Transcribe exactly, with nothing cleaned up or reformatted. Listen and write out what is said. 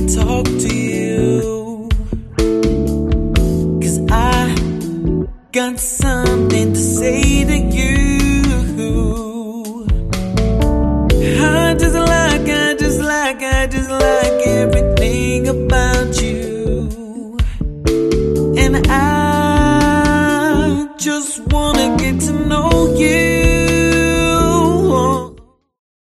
talk to you, 'cause I got something to say to you. I just like, I just like, I just like everything about you. And I just wanna